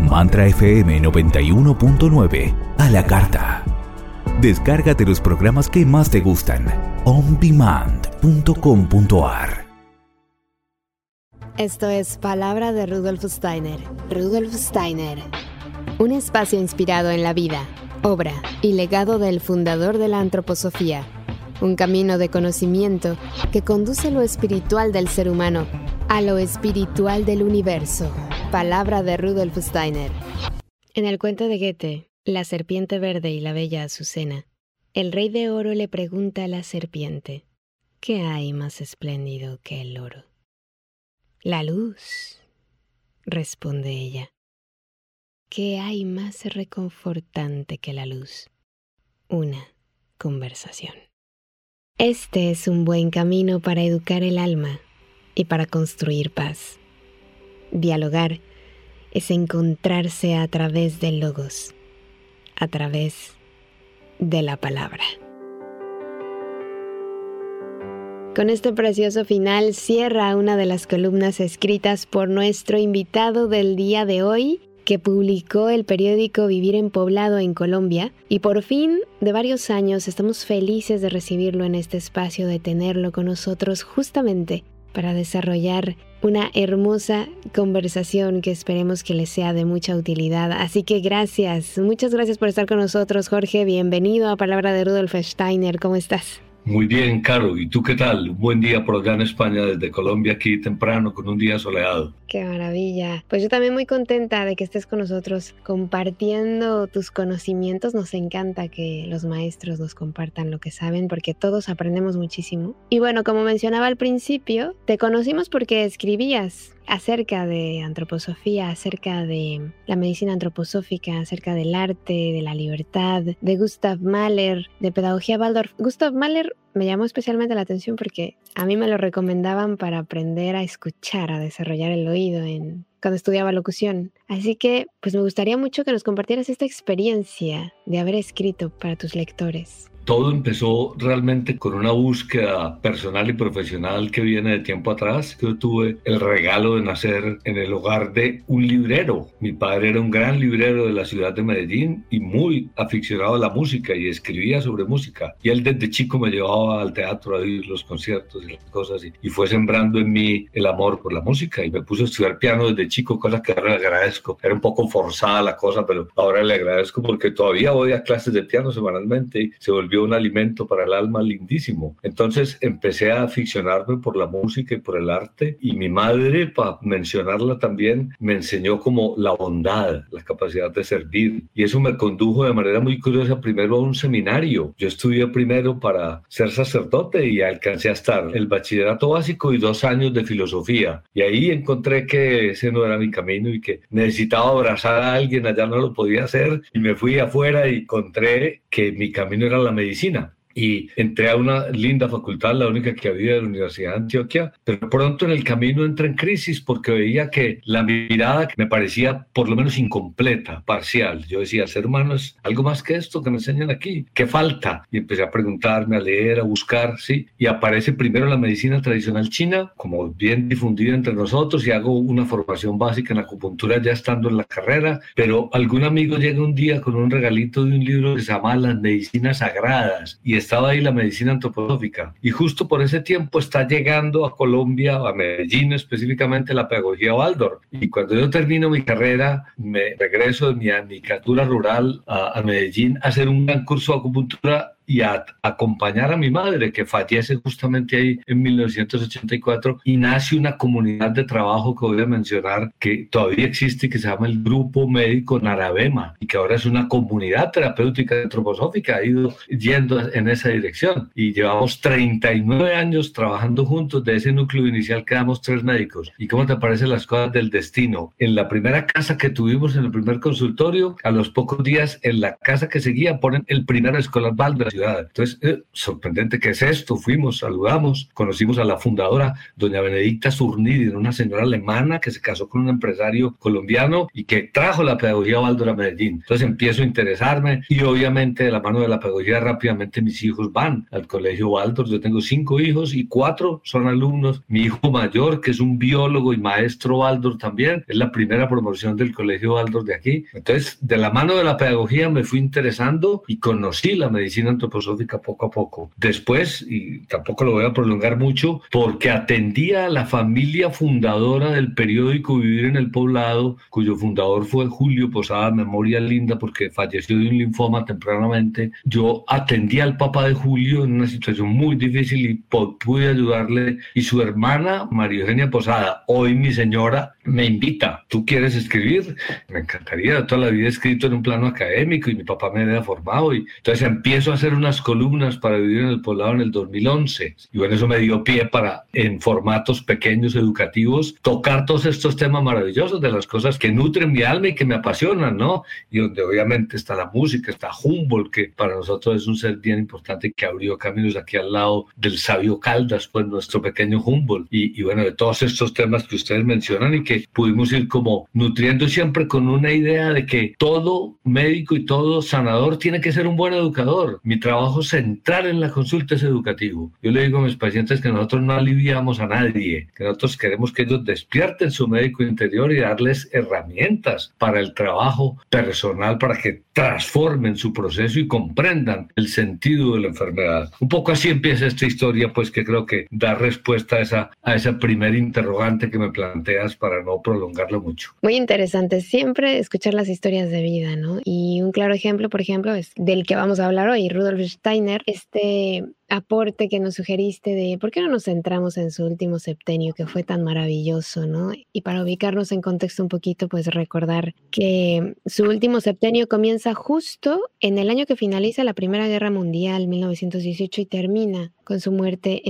Mantra FM 91.9 a la carta. Descárgate los programas que más te gustan. ondemand.com.ar. Esto es Palabra de Rudolf Steiner. Rudolf Steiner. Un espacio inspirado en la vida, obra y legado del fundador de la antroposofía. Un camino de conocimiento que conduce lo espiritual del ser humano a lo espiritual del universo. Palabra de Rudolf Steiner. En el cuento de Goethe, La serpiente verde y la bella Azucena, el rey de oro le pregunta a la serpiente: ¿qué hay más espléndido que el oro? La luz, responde ella. ¿Qué hay más reconfortante que la luz? Una conversación. Este es un buen camino para educar el alma y para construir paz. Dialogar es encontrarse a través del logos, a través de la palabra. Con este precioso final cierra una de las columnas escritas por nuestro invitado del día de hoy, que publicó el periódico Vivir en Poblado en Colombia, y por fin de varios años estamos felices de recibirlo en este espacio, de tenerlo con nosotros justamente para desarrollar una hermosa conversación que esperemos que les sea de mucha utilidad. Así que muchas gracias por estar con nosotros, Jorge. Bienvenido a Palabra de Rudolf Steiner. ¿Cómo estás? Muy bien, Caro. ¿Y tú qué tal? Un buen día por allá en España, desde Colombia, aquí temprano, con un día soleado. ¡Qué maravilla! Pues yo también muy contenta de que estés con nosotros compartiendo tus conocimientos. Nos encanta que los maestros nos compartan lo que saben, porque todos aprendemos muchísimo. Y bueno, como mencionaba al principio, te conocimos porque escribías acerca de antroposofía, acerca de la medicina antroposófica, acerca del arte, de la libertad, de Gustav Mahler, de pedagogía Waldorf. Gustav Mahler me llamó especialmente la atención porque a mí me lo recomendaban para aprender a escuchar, a desarrollar el oído cuando estudiaba locución. Así que pues me gustaría mucho que nos compartieras esta experiencia de haber escrito para tus lectores. Todo empezó realmente con una búsqueda personal y profesional que viene de tiempo atrás. Yo tuve el regalo de nacer en el hogar de un librero. Mi padre era un gran librero de la ciudad de Medellín y muy aficionado a la música y escribía sobre música. Y él desde chico me llevaba al teatro a oír los conciertos y las cosas y fue sembrando en mí el amor por la música y me puso a estudiar piano desde chico, cosa que ahora le agradezco. Era un poco forzada la cosa, pero ahora le agradezco porque todavía voy a clases de piano semanalmente y se volvió un alimento para el alma lindísimo. Entonces empecé a aficionarme por la música y por el arte, y mi madre, para mencionarla también, me enseñó como la bondad, la capacidad de servir, y eso me condujo de manera muy curiosa primero a un seminario. Yo estudié primero para ser sacerdote y alcancé a estar el bachillerato básico y 2 años de filosofía, y ahí encontré que ese no era mi camino y que necesitaba abrazar a alguien, allá no lo podía hacer, y me fui afuera y encontré que mi camino era la medicina. Y entré a una linda facultad, la única que había de la Universidad de Antioquia, pero pronto en el camino entré en crisis porque veía que la mirada me parecía por lo menos incompleta, parcial. Yo decía, el ser humano es algo más que esto que me enseñan aquí. ¿Qué falta? Y empecé a preguntarme, a leer, a buscar, ¿sí? Y aparece primero la medicina tradicional china, como bien difundida entre nosotros, y hago una formación básica en acupuntura ya estando en la carrera, pero algún amigo llega un día con un regalito de un libro que se llama Las Medicinas Sagradas, y estaba ahí la medicina antroposófica, y justo por ese tiempo está llegando a Colombia, a Medellín específicamente, la pedagogía Waldorf, y cuando yo termino mi carrera me regreso de mi anicatura rural a Medellín a hacer un gran curso de acupuntura y a acompañar a mi madre, que fallece justamente ahí en 1984, y nace una comunidad de trabajo que voy a mencionar, que todavía existe, que se llama el Grupo Médico Narabema, y que ahora es una comunidad terapéutica antroposófica, ha ido yendo en esa dirección, y llevamos 39 años trabajando juntos. De ese núcleo inicial quedamos 3 médicos. ¿Y cómo te parecen las cosas del destino? En la primera casa que tuvimos, en el primer consultorio, a los pocos días, en la casa que seguía, ponen el primer escolar Waldorf ciudad. Entonces, sorprendente, ¿qué es esto? Fuimos, saludamos, conocimos a la fundadora, doña Benedicta Zurnidi, una señora alemana que se casó con un empresario colombiano y que trajo la pedagogía Waldorf a Medellín. Entonces empiezo a interesarme y obviamente de la mano de la pedagogía rápidamente mis hijos van al colegio Waldorf. Yo tengo 5 hijos y 4 son alumnos. Mi hijo mayor, que es un biólogo y maestro Waldorf también, es la primera promoción del colegio Waldorf de aquí. Entonces, de la mano de la pedagogía me fui interesando y conocí la medicina antroposófica poco a poco. Después, y tampoco lo voy a prolongar mucho, porque atendía a la familia fundadora del periódico Vivir en el Poblado, cuyo fundador fue Julio Posada, memoria linda porque falleció de un linfoma tempranamente. Yo atendí al papá de Julio en una situación muy difícil y pude ayudarle, y su hermana María Eugenia Posada, hoy mi señora, me invita: ¿tú quieres escribir? Me encantaría, toda la vida he escrito en un plano académico y mi papá me había formado, y entonces empiezo a hacer unas columnas para Vivir en el Poblado en el 2011, y bueno, eso me dio pie para, en formatos pequeños educativos, tocar todos estos temas maravillosos de las cosas que nutren mi alma y que me apasionan, ¿no? Y donde obviamente está la música, está Humboldt, que para nosotros es un ser bien importante, que abrió caminos aquí al lado del sabio Caldas, pues nuestro pequeño Humboldt, y bueno, de todos estos temas que ustedes mencionan y que pudimos ir como nutriendo siempre con una idea de que todo médico y todo sanador tiene que ser un buen educador. Mi trabajo central en la consulta es educativo. Yo le digo a mis pacientes que nosotros no aliviamos a nadie, que nosotros queremos que ellos despierten su médico interior y darles herramientas para el trabajo personal, para que transformen su proceso y comprendan el sentido de la enfermedad. Un poco así empieza esta historia, pues, que creo que da respuesta a esa primer interrogante que me planteas, para no prolongarlo mucho. Muy interesante siempre escuchar las historias de vida, ¿no? Y un claro ejemplo, por ejemplo, es del que vamos a hablar hoy, Rudolf Steiner, aporte que nos sugeriste de por qué no nos centramos en su último septenio, que fue tan maravilloso, ¿no? Y para ubicarnos en contexto un poquito, pues recordar que su último septenio comienza justo en el año que finaliza la Primera Guerra Mundial, 1918, y termina con su muerte en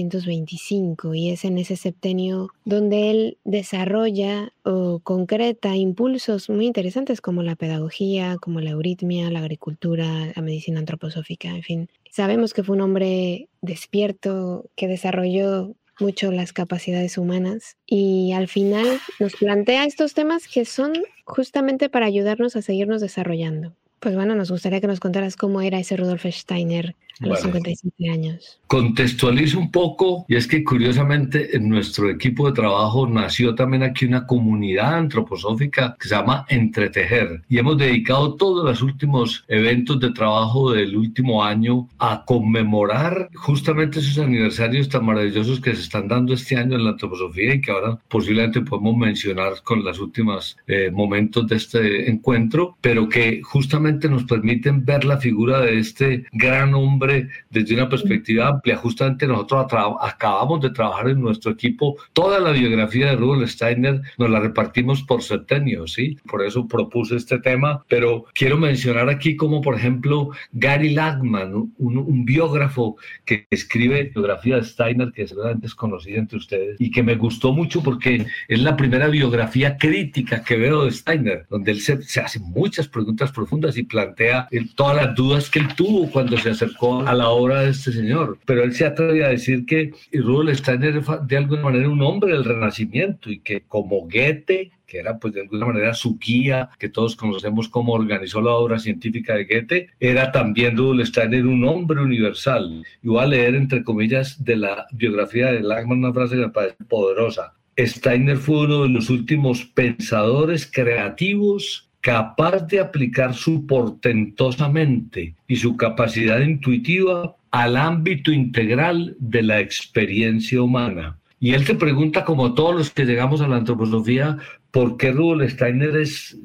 1925, y es en ese septenio donde él desarrolla o concreta impulsos muy interesantes como la pedagogía, como la euritmia, la agricultura, la medicina antroposófica, en fin. Sabemos que fue un hombre despierto que desarrolló mucho las capacidades humanas y al final nos plantea estos temas que son justamente para ayudarnos a seguirnos desarrollando. Pues bueno, nos gustaría que nos contaras cómo era ese Rudolf Steiner a los 57 años. Contextualizo un poco, y es que curiosamente en nuestro equipo de trabajo nació también aquí una comunidad antroposófica que se llama Entretejer, y hemos dedicado todos los últimos eventos de trabajo del último año a conmemorar justamente esos aniversarios tan maravillosos que se están dando este año en la antroposofía y que ahora posiblemente podemos mencionar con los últimos momentos de este encuentro, pero que justamente nos permiten ver la figura de este gran hombre desde una perspectiva amplia. Justamente nosotros acabamos de trabajar en nuestro equipo toda la biografía de Rudolf Steiner, nos la repartimos por septenios, ¿sí? Por eso propuse este tema, pero quiero mencionar aquí como por ejemplo Gary Lachman, un biógrafo que escribe biografía de Steiner, que seguramente es conocida entre ustedes y que me gustó mucho porque es la primera biografía crítica que veo de Steiner, donde él se hace muchas preguntas profundas y plantea todas las dudas que él tuvo cuando se acercó a la obra de este señor, pero él se atreve a decir que Rudolf Steiner es de alguna manera un hombre del Renacimiento y que como Goethe, que era pues de alguna manera su guía, que todos conocemos cómo organizó la obra científica de Goethe, era también Rudolf Steiner un hombre universal. Y voy a leer entre comillas de la biografía de Lachman una frase que me parece poderosa. Steiner fue uno de los últimos pensadores creativos capaz de aplicar su portentosa mente y su capacidad intuitiva al ámbito integral de la experiencia humana. Y él se pregunta, como todos los que llegamos a la antroposofía, ¿por qué Rudolf Steiner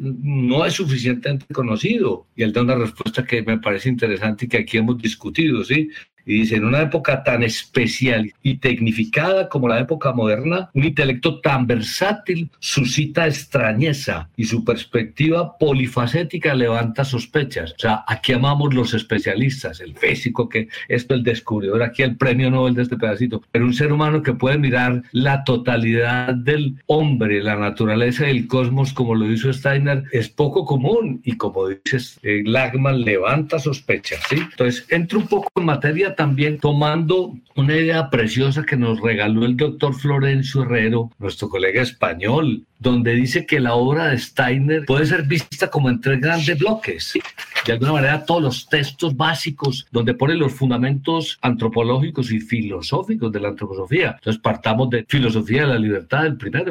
no es suficientemente conocido? Y él da una respuesta que me parece interesante y que aquí hemos discutido, ¿sí? y dice: en una época tan especial y tecnificada como la época moderna, un intelecto tan versátil suscita extrañeza y su perspectiva polifacética levanta sospechas. O sea, aquí amamos los especialistas, el físico, que esto, el descubridor, aquí el premio Nobel de este pedacito, pero un ser humano que puede mirar la totalidad del hombre, la naturaleza y el cosmos como lo hizo Steiner, es poco común, y como dices, Lachmann levanta sospechas, ¿sí? Entonces, entro un poco en materia también tomando una idea preciosa que nos regaló el doctor Florencio Herrero, nuestro colega español, donde dice que la obra de Steiner puede ser vista como en 3 grandes bloques, ¿sí? De alguna manera, todos los textos básicos donde pone los fundamentos antropológicos y filosóficos de la antroposofía. Entonces, partamos de Filosofía de la Libertad, el primero,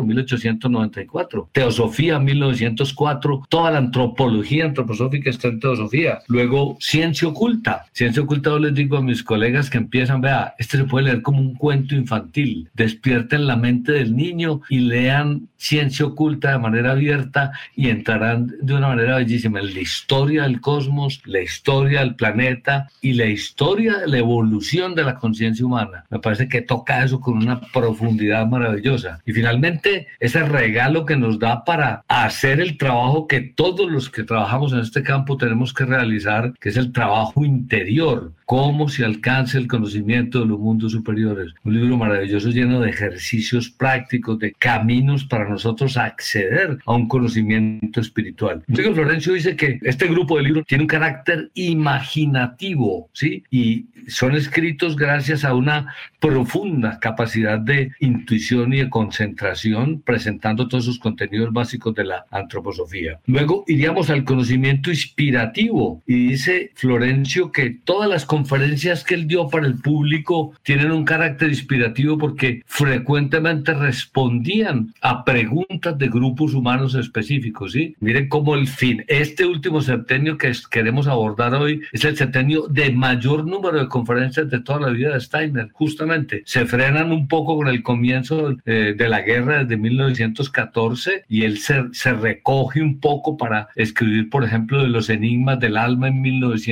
1894, Teosofía, 1904, toda la antropología antroposófica está en Teosofía. Luego, Ciencia Oculta. Ciencia Oculta, yo les digo a mis colegas que empiezan, vea, este se puede leer como un cuento infantil. Despierten la mente del niño y lean Ciencia Oculta de manera abierta y entrarán de una manera bellísima en la historia del cosmos, la historia del planeta y la historia de la evolución de la conciencia humana. Me parece que toca eso con una profundidad maravillosa. Y finalmente, ese regalo que nos da para hacer el trabajo que todos los que trabajamos en este campo tenemos que realizar, que es el trabajo interior. Cómo se alcanza el conocimiento de los mundos superiores. Un libro maravilloso lleno de ejercicios prácticos, de caminos para nosotros acceder a un conocimiento espiritual. Entonces, Florencio dice que este grupo de libros tiene un carácter imaginativo, ¿sí? Y son escritos gracias a una profunda capacidad de intuición y de concentración, presentando todos esos contenidos básicos de la antroposofía. Luego iríamos al conocimiento inspirativo, y dice Florencio que todas las conferencias que él dio para el público tienen un carácter inspirativo porque frecuentemente respondían a preguntas de grupos humanos específicos, ¿sí? Miren cómo este último septenio que queremos abordar hoy es el septenio de mayor número de conferencias de toda la vida de Steiner. Justamente se frenan un poco con el comienzo de la guerra desde 1914, y él se recoge un poco para escribir, por ejemplo, de los enigmas del alma en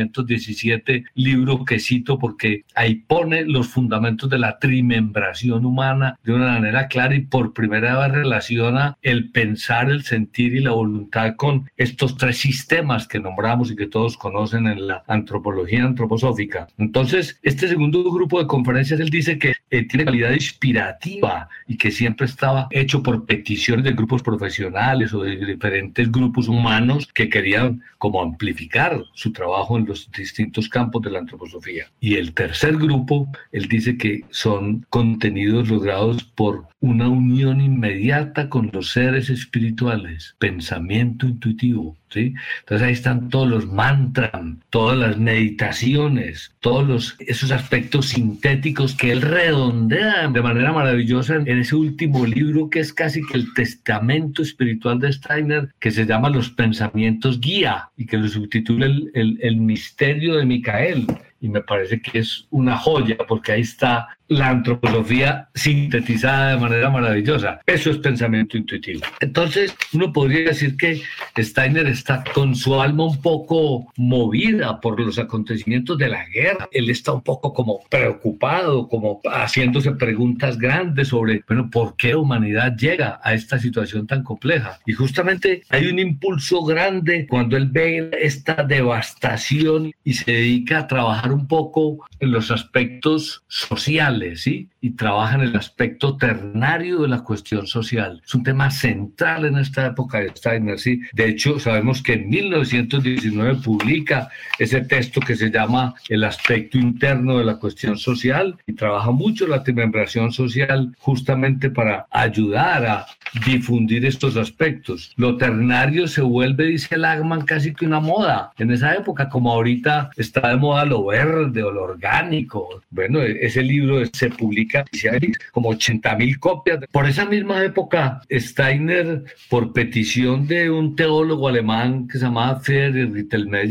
1917, libro que cito porque ahí pone los fundamentos de la trimembración humana de una manera clara, y por primera vez relaciona el pensar, el sentir y la voluntad con estos 3 sistemas que nombramos y que todos conocen en la antropología antroposófica. Entonces, este segundo grupo de conferencias, él dice que tiene calidad inspirativa y que siempre estaba hecho por peticiones de grupos profesionales o de diferentes grupos humanos que querían como amplificar su trabajo en los distintos campos de la antroposofía. Y el tercer grupo, él dice que son contenidos logrados por una unión inmediata con los seres espirituales, pensamiento intuitivo, ¿sí? Entonces ahí están todos los mantras, todas las meditaciones, todos esos aspectos sintéticos que él redondea de manera maravillosa en ese último libro que es casi que el testamento espiritual de Steiner, que se llama Los Pensamientos Guía, y que lo subtitula el misterio de Micael. Y me parece que es una joya porque ahí está la antroposofía sintetizada de manera maravillosa. Eso es pensamiento intuitivo. Entonces, uno podría decir que Steiner está con su alma un poco movida por los acontecimientos de la guerra. Él está un poco como preocupado, como haciéndose preguntas grandes sobre, bueno, ¿por qué la humanidad llega a esta situación tan compleja? Y justamente hay un impulso grande cuando él ve esta devastación y se dedica a trabajar un poco en los aspectos sociales, ¿sí? Y trabaja en el aspecto ternario de la cuestión social. Es un tema central en esta época de Steiner, ¿sí? De hecho, sabemos que en 1919 publica ese texto que se llama El aspecto interno de la cuestión social, y trabaja mucho la trimembración social justamente para ayudar a difundir estos aspectos. Lo ternario se vuelve, dice Lachmann, casi que una moda en esa época, como ahorita está de moda lo verde o lo orgánico. Bueno, ese libro se publica y hay como 80,000 copias. Por esa misma época, Steiner, por petición de un teólogo alemán que se llamaba Friedrich Rittelmeyer,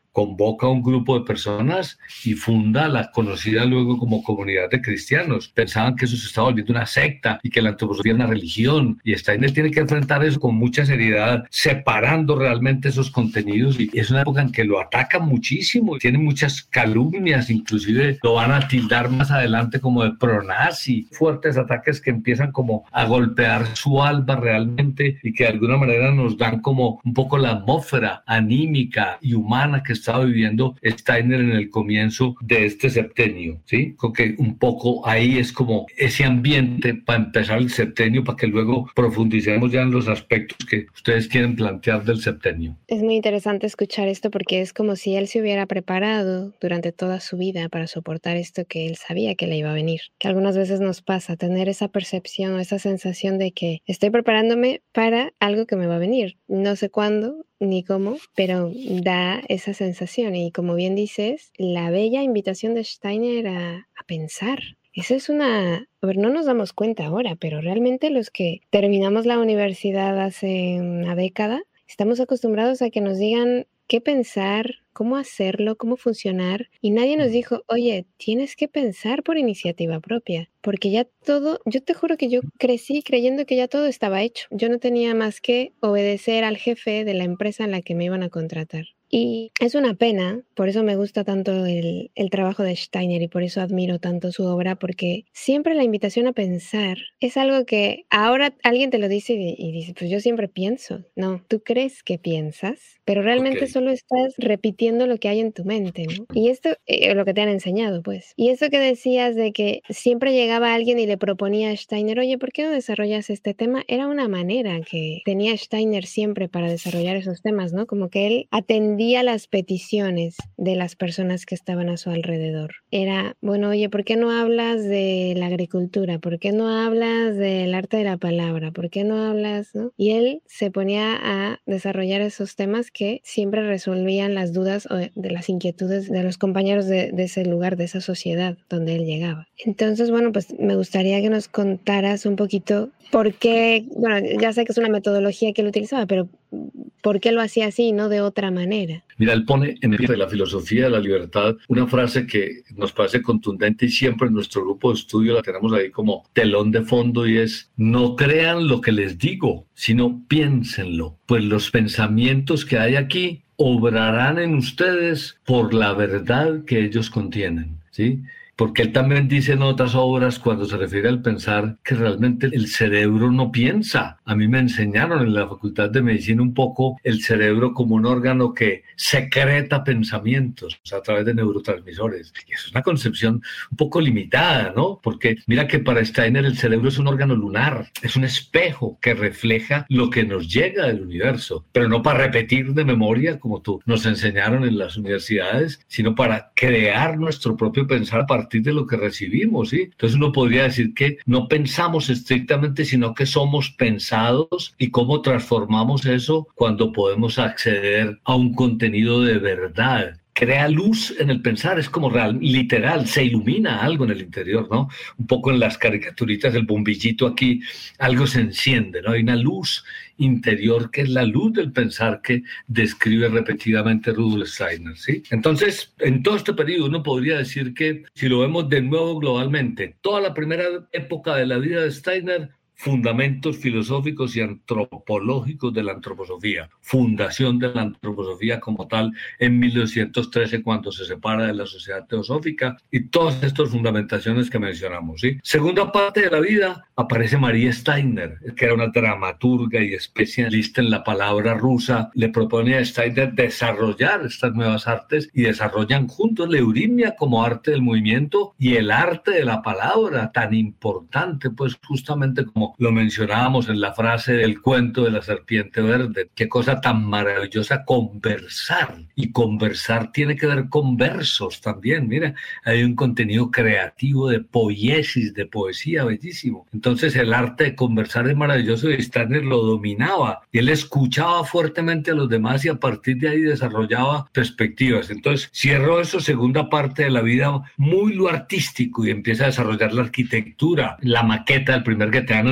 convoca a un grupo de personas y funda la conocida luego como Comunidad de Cristianos. Pensaban que eso se estaba volviendo una secta y que la antroposofía era una religión, y Steiner tiene que enfrentar eso con mucha seriedad, separando realmente esos contenidos, y es una época en que lo atacan muchísimo, tiene muchas calumnias, inclusive lo van a tildar más adelante como de pronazi, fuertes ataques que empiezan como a golpear su alma realmente y que de alguna manera nos dan como un poco la atmósfera anímica y humana que estaba viviendo Steiner en el comienzo de este septenio, ¿sí? Creo que un poco ahí es como ese ambiente para empezar el septenio, para que luego profundicemos ya en los aspectos que ustedes quieren plantear del septenio. Es muy interesante escuchar esto porque es como si él se hubiera preparado durante toda su vida para soportar esto que él sabía que le iba a venir. Que algunas veces nos pasa tener esa percepción o esa sensación de que estoy preparándome para algo que me va a venir. No sé cuándo ni cómo, pero da esa sensación. Y como bien dices, la bella invitación de Steiner a pensar. Eso es a ver, no nos damos cuenta ahora, pero realmente los que terminamos la universidad hace una década, estamos acostumbrados a que nos digan qué pensar, cómo hacerlo, cómo funcionar, y nadie nos dijo, oye, tienes que pensar por iniciativa propia, porque ya todo, yo te juro que yo crecí creyendo que ya todo estaba hecho. Yo no tenía más que obedecer al jefe de la empresa en la que me iban a contratar. Y es una pena, por eso me gusta tanto el trabajo de Steiner y por eso admiro tanto su obra, porque siempre la invitación a pensar es algo que ahora alguien te lo dice y dice, pues yo siempre pienso. No, tú crees que piensas, pero realmente solo estás repitiendo lo que hay en tu mente, ¿no? Y esto es lo que te han enseñado, pues. Y eso que decías de que siempre llegaba alguien y le proponía a Steiner, oye, ¿por qué no desarrollas este tema? Era una manera que tenía Steiner siempre para desarrollar esos temas, ¿no? Como que él atendía las peticiones de las personas que estaban a su alrededor. Era, bueno, oye, ¿por qué no hablas de la agricultura? ¿Por qué no hablas del arte de la palabra? ¿Por qué no hablas, no? Y él se ponía a desarrollar esos temas que siempre resolvían las dudas o de las inquietudes de los compañeros de ese lugar, de esa sociedad donde él llegaba. Entonces, bueno, pues me gustaría que nos contaras un poquito por qué, bueno, ya sé que es una metodología que él utilizaba, pero ¿por qué lo hacía así y no de otra manera? Mira, él pone en el de la filosofía de la libertad una frase que nos parece contundente y siempre en nuestro grupo de estudio la tenemos ahí como telón de fondo, y es: no crean lo que les digo, sino piénsenlo, pues los pensamientos que hay aquí obrarán en ustedes por la verdad que ellos contienen, ¿sí? Porque él también dice en otras obras, cuando se refiere al pensar, que realmente el cerebro no piensa. A mí me enseñaron en la Facultad de Medicina un poco el cerebro como un órgano que secreta pensamientos, o sea, a través de neurotransmisores. Y eso es una concepción un poco limitada, ¿no? Porque mira que para Steiner el cerebro es un órgano lunar, es un espejo que refleja lo que nos llega del universo, pero no para repetir de memoria como tú nos enseñaron en las universidades, sino para crear nuestro propio pensar a partir de lo que recibimos, ¿sí? Entonces uno podría decir que no pensamos estrictamente, sino que somos pensados, y cómo transformamos eso cuando podemos acceder a un contenido de verdad. Crea luz en el pensar, es como real, literal, se ilumina algo en el interior, ¿no? Un poco en las caricaturitas, el bombillito aquí, algo se enciende, ¿no? Hay una luz interior que es la luz del pensar que describe repetidamente Rudolf Steiner, ¿sí? Entonces, en todo este periodo uno podría decir que, si lo vemos de nuevo globalmente, toda la primera época de la vida de Steiner, fundamentos filosóficos y antropológicos de la antroposofía, fundación de la antroposofía como tal en 1213 cuando se separa de la Sociedad Teosófica, y todas estas fundamentaciones que mencionamos, ¿sí? Segunda parte de la vida aparece María Steiner, que era una dramaturga y especialista en la palabra rusa. Le propone a Steiner desarrollar estas nuevas artes y desarrollan juntos la eurimnia como arte del movimiento y el arte de la palabra, tan importante pues justamente como lo mencionábamos en la frase del cuento de la serpiente verde. Qué cosa tan maravillosa conversar, y conversar tiene que ver con versos también. Mira, hay un contenido creativo de poiesis, de poesía bellísimo. Entonces el arte de conversar es maravilloso, y Steiner lo dominaba, y él escuchaba fuertemente a los demás y a partir de ahí desarrollaba perspectivas. Entonces cierro eso, segunda parte de la vida, muy lo artístico, y empieza a desarrollar la arquitectura, la maqueta del primer goetheano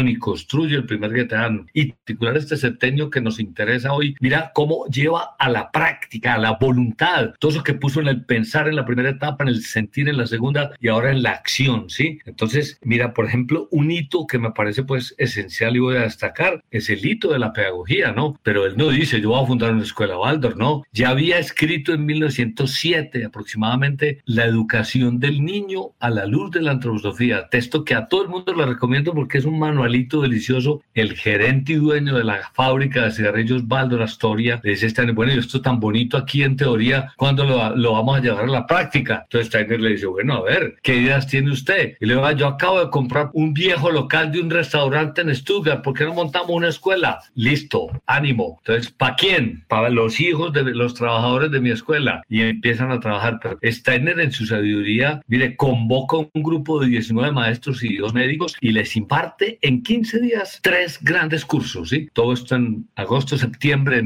y construye el primer goetheano. Y en particular este septenio que nos interesa hoy, mira cómo lleva a la práctica, a la voluntad, todo eso que puso en el pensar en la primera etapa, en el sentir en la segunda y ahora en la acción, ¿sí? Entonces, mira, por ejemplo, un hito que me parece pues esencial y voy a destacar es el hito de la pedagogía, ¿no? Pero él no dice, yo voy a fundar una escuela Waldorf, ¿no? Ya había escrito en 1907 aproximadamente La educación del niño a la luz de la antroposofía, texto que a todo el mundo le recomiendo porque es un manualito delicioso. El gerente y dueño de la fábrica de cigarrillos Waldorf Astoria le dice a Steiner, bueno, esto tan bonito aquí en teoría, ¿cuándo lo vamos a llevar a la práctica? Entonces Steiner le dice, bueno, a ver, ¿qué ideas tiene usted? Y le dice, yo acabo de comprar un viejo local de un restaurante en Stuttgart, ¿por qué no montamos una escuela? Listo, ánimo. Entonces, ¿para quién? Para los hijos de los trabajadores de mi escuela. Y empiezan a trabajar. Pero Steiner en su sabiduría, mire, convoca un grupo de 19 maestros y 2 médicos y les imparte en 15 días 3 grandes cursos, ¿sí? Todo esto en agosto, septiembre de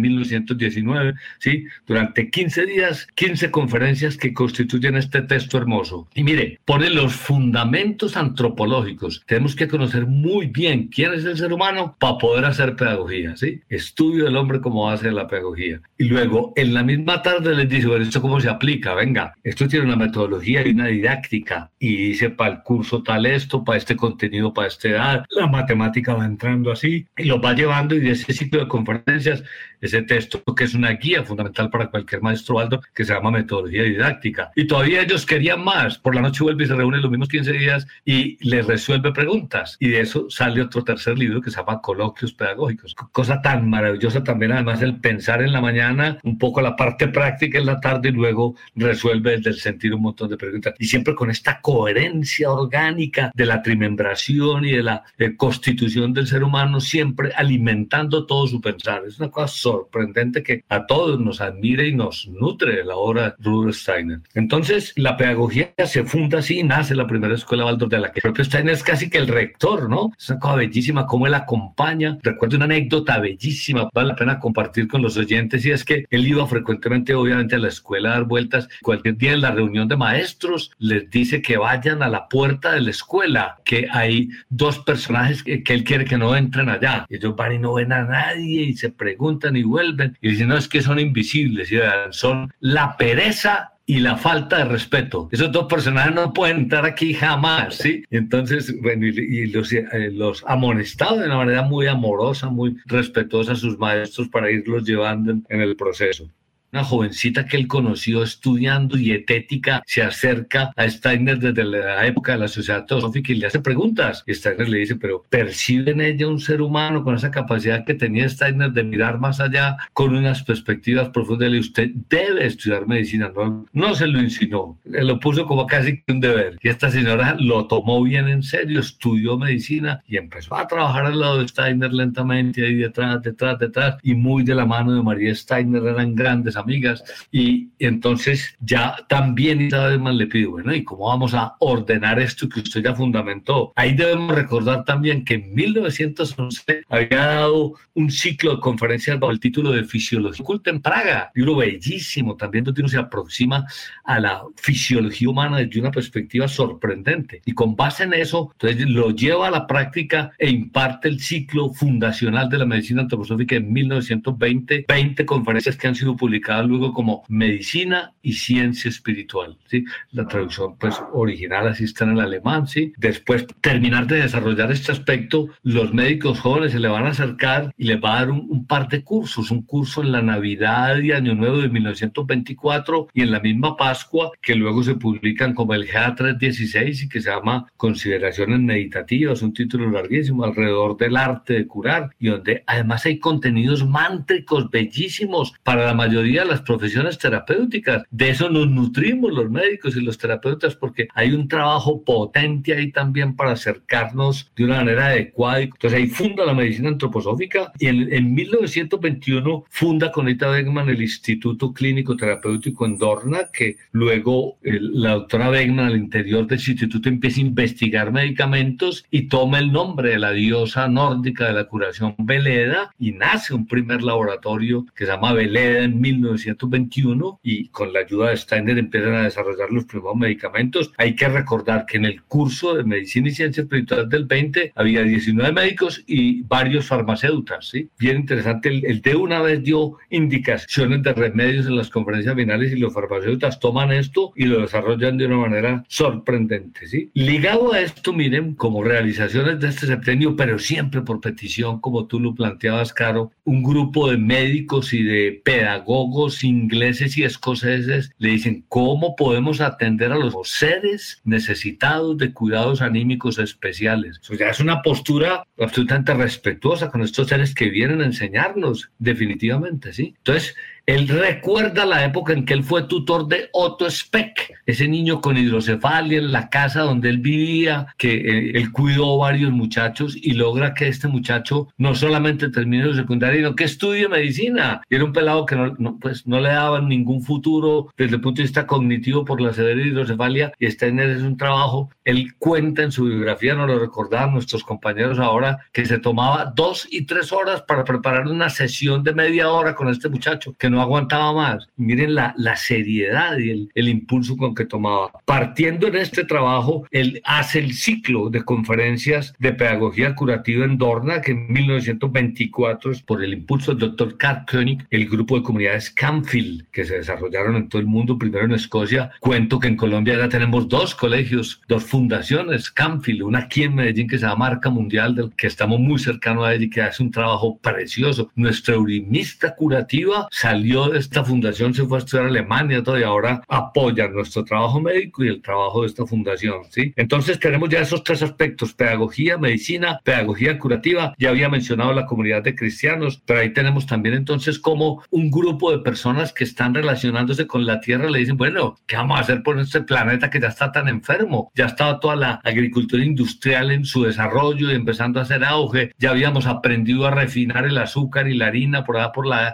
1919, ¿sí? Durante 15 días, 15 conferencias que constituyen este texto hermoso. Y mire, pone los fundamentos antropológicos. Tenemos que conocer muy bien quién es el ser humano para poder hacer pedagogía, ¿sí? Estudio del hombre como base de la pedagogía. Y luego, en la misma tarde les dice, bueno, ¿esto cómo se aplica? Venga, esto tiene una metodología y una didáctica. Y dice, para el curso tal esto, para este contenido, para esta edad. La matemática va entrando así y lo va llevando, y de ese ciclo de conferencias, ese texto que es una guía fundamental para cualquier maestro Waldorf, que se llama metodología didáctica. Y todavía ellos querían más. Por la noche vuelve y se reúne los mismos 15 días y les resuelve preguntas. Y de eso sale otro tercer libro que se llama Coloquios Pedagógicos. Cosa tan maravillosa también, además, el pensar en la mañana, un poco la parte práctica en la tarde y luego resuelve desde el sentir un montón de preguntas. Y siempre con esta coherencia orgánica de la trimembración y de la constitución del ser humano, siempre alimentando todo su pensar. Es una cosa sorprendente que a todos nos admira y nos nutre la obra de Rudolf Steiner. Entonces, la pedagogía se funda así, nace la primera escuela Waldorf, de la que el propio Steiner es casi que el rector, ¿no? Es una cosa bellísima cómo él acompaña. Recuerdo una anécdota bellísima, vale la pena compartir con los oyentes, y es que él iba frecuentemente, obviamente, a la escuela a dar vueltas. Cualquier día en la reunión de maestros les dice que vayan a la puerta de la escuela, que hay 2 personajes que él quiere que no entren allá. Y ellos van y no ven a nadie y se preguntan y vuelven y dicen, no, es que son invisibles, y son la pereza y la falta de respeto. Esos 2 personajes no pueden entrar aquí jamás, ¿sí? Entonces, bueno, y los amonestados de una manera muy amorosa, muy respetuosa a sus maestros para irlos llevando en el proceso. Una jovencita que él conoció estudiando dietética se acerca a Steiner desde la época de la Sociedad Teosófica y le hace preguntas. Y Steiner le dice, pero ¿percibe en ella un ser humano con esa capacidad que tenía Steiner de mirar más allá con unas perspectivas profundas? Y usted debe estudiar medicina. No se lo insinuó, él lo puso como casi un deber. Y esta señora lo tomó bien en serio, estudió medicina y empezó a trabajar al lado de Steiner lentamente, ahí detrás, y muy de la mano de María Steiner, eran grandes amigas. Y entonces ya también cada vez más le pido, bueno, ¿y cómo vamos a ordenar esto que usted ya fundamentó? Ahí debemos recordar también que en 1911 había dado un ciclo de conferencias bajo el título de Fisiología Oculta en Praga, libro bellísimo también, donde uno se aproxima a la fisiología humana desde una perspectiva sorprendente, y con base en eso entonces lo lleva a la práctica e imparte el ciclo fundacional de la medicina antroposófica en 1920, 20 conferencias que han sido publicadas luego como Medicina y Ciencia Espiritual, ¿sí? La traducción pues original así está en el alemán, ¿sí? Después terminar de desarrollar este aspecto, los médicos jóvenes se le van a acercar y les va a dar un par de cursos, un curso en la Navidad y Año Nuevo de 1924 y en la misma Pascua, que luego se publican como el GA 316 y que se llama Consideraciones Meditativas, un título larguísimo, alrededor del arte de curar, y donde además hay contenidos mántricos bellísimos para la mayoría de las profesiones terapéuticas. De eso nos nutrimos los médicos y los terapeutas, porque hay un trabajo potente ahí también para acercarnos de una manera adecuada. Entonces ahí funda la medicina antroposófica y en 1921 funda con Rita Beckman el Instituto Clínico Terapéutico en Dorna, que luego la doctora Beckman al interior del instituto empieza a investigar medicamentos y toma el nombre de la diosa nórdica de la curación, Veleda, y nace un primer laboratorio que se llama Veleda en 1921. 1921 y con la ayuda de Steiner empiezan a desarrollar los primeros medicamentos. Hay que recordar que en el curso de Medicina y Ciencias Espirituales del 20 había 19 médicos y varios farmacéutas, ¿sí? Bien interesante, el de una vez dio indicaciones de remedios en las conferencias finales y los farmacéutas toman esto y lo desarrollan de una manera sorprendente, ¿sí? Ligado a esto, miren, como realizaciones de este septenio, pero siempre por petición, como tú lo planteabas, Caro, un grupo de médicos y de pedagogos ingleses y escoceses le dicen, ¿cómo podemos atender a los seres necesitados de cuidados anímicos especiales? Eso ya es una postura absolutamente respetuosa con estos seres que vienen a enseñarnos, definitivamente, ¿sí? Entonces, él recuerda la época en que él fue tutor de Otto Speck, ese niño con hidrocefalia en la casa donde él vivía, que él cuidó varios muchachos y logra que este muchacho no solamente termine su secundaria, sino que estudie medicina. Y era un pelado que no le daban ningún futuro desde el punto de vista cognitivo por la severa hidrocefalia, y Steiner es un trabajo, él cuenta en su biografía, nos lo recordaban nuestros compañeros ahora, que se tomaba 2 y 3 horas para preparar una sesión de media hora con este muchacho, que no aguantaba más. Miren la seriedad y el impulso con que tomaba. Partiendo en este trabajo, él hace el ciclo de conferencias de pedagogía curativa en Dorna, que en 1924, por el impulso del doctor Karl Koenig, el grupo de comunidades Canfield, que se desarrollaron en todo el mundo, primero en Escocia. Cuento que en Colombia ya tenemos 2 colegios, 2 fundaciones Canfield, una aquí en Medellín que se llama Marca Mundial, del que estamos muy cercanos a ella y que hace un trabajo precioso. Nuestra urimista curativa salió de esta fundación, se fue a estudiar a Alemania y ahora apoya nuestro trabajo médico y el trabajo de esta fundación, ¿sí? Entonces tenemos ya esos 3 aspectos: pedagogía, medicina, pedagogía curativa. Ya había mencionado la comunidad de cristianos, pero ahí tenemos también entonces como un grupo de personas que están relacionándose con la tierra, le dicen, bueno, ¿qué vamos a hacer por este planeta que ya está tan enfermo? Ya estaba toda la agricultura industrial en su desarrollo y empezando a hacer auge, ya habíamos aprendido a refinar el azúcar y la harina por allá por la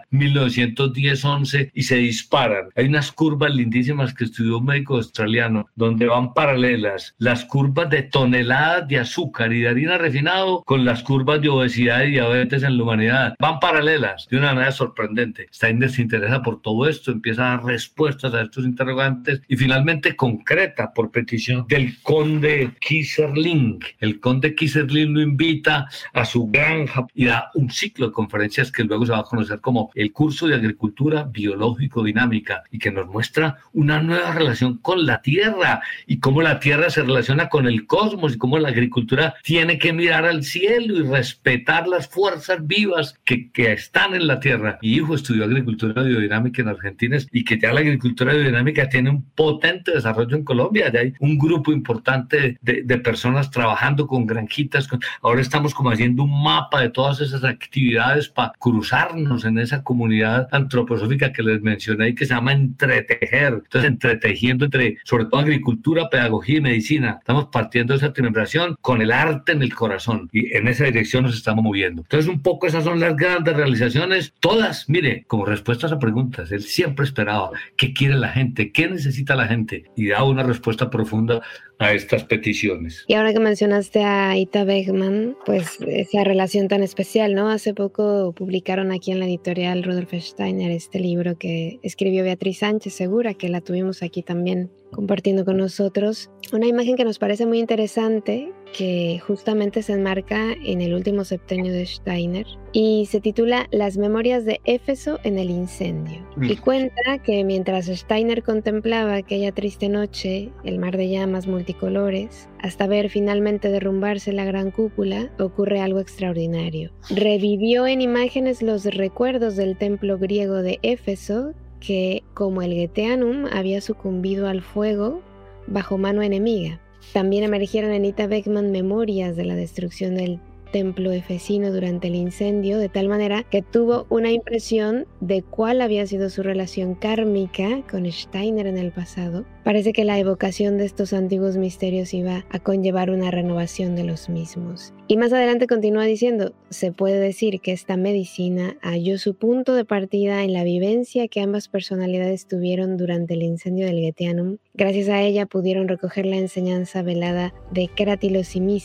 1910-11 y se disparan. Hay unas curvas lindísimas que estudió un médico australiano donde van paralelas las curvas de toneladas de azúcar y de harina refinado con las curvas de obesidad y diabetes en la humanidad. Van paralelas de una manera sorprendente. Steiner se interesa por todo esto, empieza a dar respuestas a estos interrogantes y finalmente concreta por petición del conde Keyserling. El conde Keyserling lo invita a su granja y da un ciclo de conferencias que luego se va a conocer como el curso de agricultura biológico-dinámica y que nos muestra una nueva relación con la tierra y cómo la tierra se relaciona con el cosmos y cómo la agricultura tiene que mirar al cielo y respetar las fuerzas vivas que están en la tierra. Mi hijo estudió agricultura biodinámica en Argentina y que ya la agricultura biodinámica tiene un potente desarrollo en Colombia. Ya hay un grupo importante de personas trabajando con granjitas. Ahora estamos como haciendo un mapa de todas esas actividades para cruzarnos en esa comunidad antroposófica que les mencioné y que se llama entretejer. Entonces, entretejiendo entre, sobre todo, agricultura, pedagogía y medicina. Estamos partiendo de esa trimebración con el arte en el corazón y en esa dirección nos estamos moviendo. Entonces, un poco esas son las grandes realizaciones, todas, mire, como respuestas a preguntas. Él siempre esperaba qué quiere la gente, qué necesita la gente y daba una respuesta profunda a estas peticiones. Y ahora que mencionaste a Ita Beckmann, pues esa relación tan especial, ¿no? Hace poco publicaron aquí en la editorial Rudolf Steiner este libro que escribió Beatriz Sánchez Segura, que la tuvimos aquí también compartiendo con nosotros. Una imagen que nos parece muy interesante, que justamente se enmarca en el último septenio de Steiner y se titula Las memorias de Éfeso en el incendio. Y cuenta que mientras Steiner contemplaba aquella triste noche, el mar de llamas multicolores, hasta ver finalmente derrumbarse la gran cúpula, ocurre algo extraordinario. Revivió en imágenes los recuerdos del templo griego de Éfeso, que, como el Geteanum, había sucumbido al fuego bajo mano enemiga. También emergieron en Ita Beckmann memorias de la destrucción del templo efesino durante el incendio, de tal manera que tuvo una impresión de cuál había sido su relación kármica con Steiner en el pasado. Parece que la evocación de estos antiguos misterios iba a conllevar una renovación de los mismos. Y más adelante continúa diciendo, se puede decir que esta medicina halló su punto de partida en la vivencia que ambas personalidades tuvieron durante el incendio del Geteanum. Gracias a ella pudieron recoger la enseñanza velada de Cratilo Simisa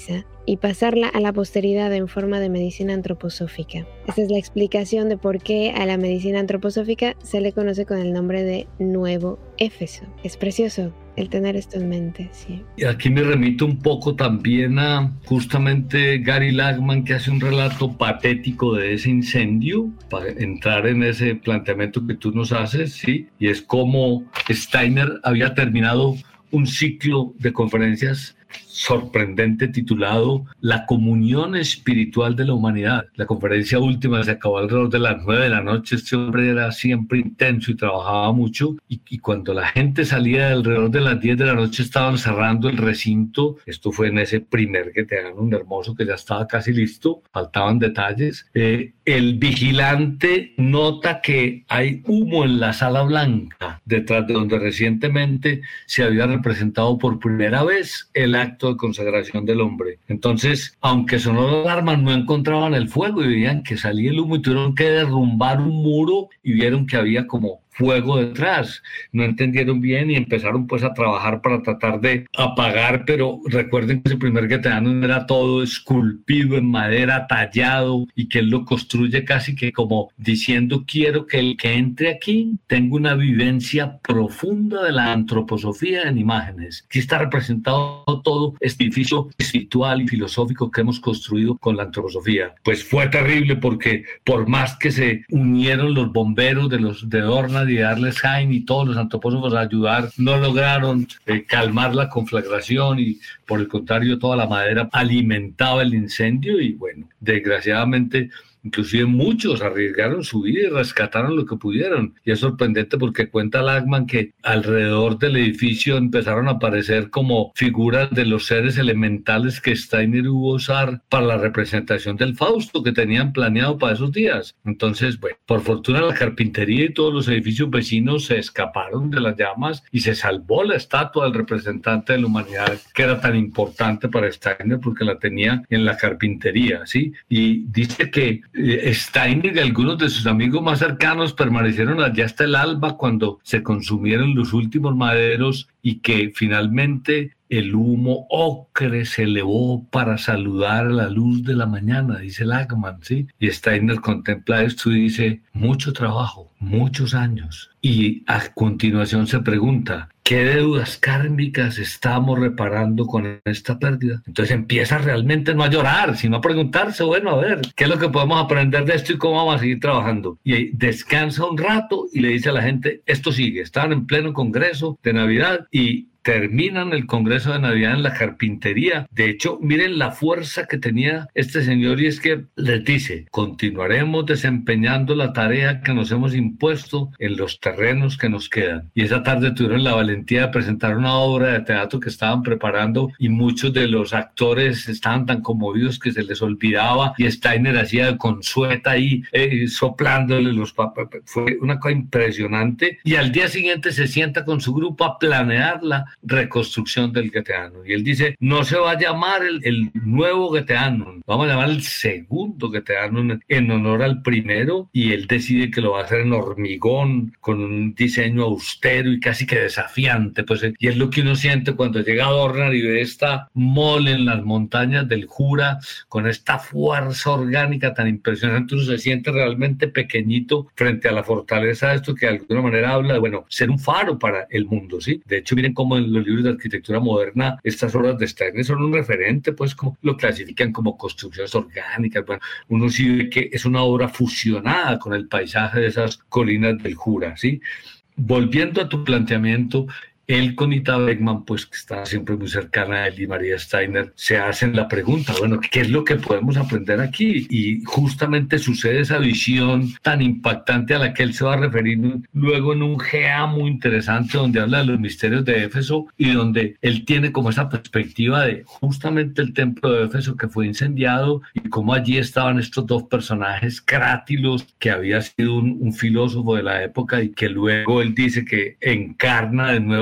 y pasarla a la posteridad en forma de medicina antroposófica. Esta es la explicación de por qué a la medicina antroposófica se le conoce con el nombre de Nuevo Éfeso. Es precioso el tener esto en mente, sí. Y aquí me remito un poco también a justamente Gary Lachman, que hace un relato patético de ese incendio, para entrar en ese planteamiento que tú nos haces, ¿sí? Y es como Steiner había terminado un ciclo de conferencias sorprendente titulado La comunión espiritual de la humanidad. La conferencia última se acabó alrededor de las 9 de la noche. Este hombre era siempre intenso y trabajaba mucho, y cuando la gente salía alrededor de las 10 de la noche estaban cerrando el recinto. Esto fue en ese primer Goetheanum hermoso que ya estaba casi listo, faltaban detalles. El vigilante nota que hay humo en la sala blanca, detrás de donde recientemente se había representado por primera vez el acto de consagración del hombre. Entonces, aunque sonó la alarma, no encontraban el fuego y veían que salía el humo y tuvieron que derrumbar un muro y vieron que había como fuego detrás. No entendieron bien y empezaron pues a trabajar para tratar de apagar, pero recuerden que ese primer Goetheanum era todo esculpido en madera, tallado, y que él lo construye casi que como diciendo: quiero que el que entre aquí tenga una vivencia profunda de la antroposofía en imágenes. Aquí está representado todo este edificio espiritual y filosófico que hemos construido con la antroposofía. Pues fue terrible, porque por más que se unieron los bomberos de Dorna y de Arlesheim y todos los antropósofos a ayudar, no lograron calmar la conflagración, y por el contrario toda la madera alimentaba el incendio. Y bueno, desgraciadamente inclusive muchos arriesgaron su vida y rescataron lo que pudieron. Y es sorprendente porque cuenta Lachman que alrededor del edificio empezaron a aparecer como figuras de los seres elementales que Steiner iba a usar para la representación del Fausto que tenían planeado para esos días. Entonces, bueno, por fortuna la carpintería y todos los edificios vecinos se escaparon de las llamas y se salvó la estatua del representante de la humanidad, que era tan importante para Steiner porque la tenía en la carpintería, ¿sí? Y dice que Steiner y algunos de sus amigos más cercanos permanecieron allá hasta el alba, cuando se consumieron los últimos maderos, y que finalmente el humo ocre se elevó para saludar a la luz de la mañana, dice Lachman, ¿sí? Y Steiner contempla esto y dice: mucho trabajo, muchos años. Y a continuación se pregunta: ¿qué deudas kármicas estamos reparando con esta pérdida? Entonces empieza realmente no a llorar, sino a preguntarse: bueno, a ver, ¿qué es lo que podemos aprender de esto y cómo vamos a seguir trabajando? Y descansa un rato y le dice a la gente: esto sigue. Estaban en pleno congreso de Navidad y terminan el Congreso de Navidad en la carpintería. De hecho, miren la fuerza que tenía este señor, y es que les dice: continuaremos desempeñando la tarea que nos hemos impuesto en los terrenos que nos quedan. Y esa tarde tuvieron la valentía de presentar una obra de teatro que estaban preparando, y muchos de los actores estaban tan conmovidos que se les olvidaba, y Steiner hacía de consueta ahí soplándole los papeles. Fue una cosa impresionante, y al día siguiente se sienta con su grupo a planear la reconstrucción del Goetheanum. Y él dice: no se va a llamar el nuevo Goetheanum, vamos a llamar el segundo Goetheanum en honor al primero. Y él decide que lo va a hacer en hormigón, con un diseño austero y casi que desafiante, pues, y es lo que uno siente cuando llega a Dorna y ve esta mole en las montañas del Jura, con esta fuerza orgánica tan impresionante. Uno se siente realmente pequeñito frente a la fortaleza de esto, que de alguna manera habla de, bueno, ser un faro para el mundo, ¿sí? De hecho, miren cómo en los libros de arquitectura moderna estas obras de Steiner son un referente, pues como lo clasifican como construcciones orgánicas. Bueno, uno sí ve que es una obra fusionada con el paisaje de esas colinas del Jura, ¿sí? Volviendo a tu planteamiento, él con Ita Beckman, pues que está siempre muy cercana a él, y María Steiner, se hacen la pregunta: bueno, ¿qué es lo que podemos aprender aquí? Y justamente sucede esa visión tan impactante a la que él se va a referir luego en un GA muy interesante, donde habla de los misterios de Éfeso, y donde él tiene como esa perspectiva de justamente el templo de Éfeso que fue incendiado, y cómo allí estaban estos dos personajes, Crátilos, que había sido un filósofo de la época, y que luego él dice que encarna de nuevo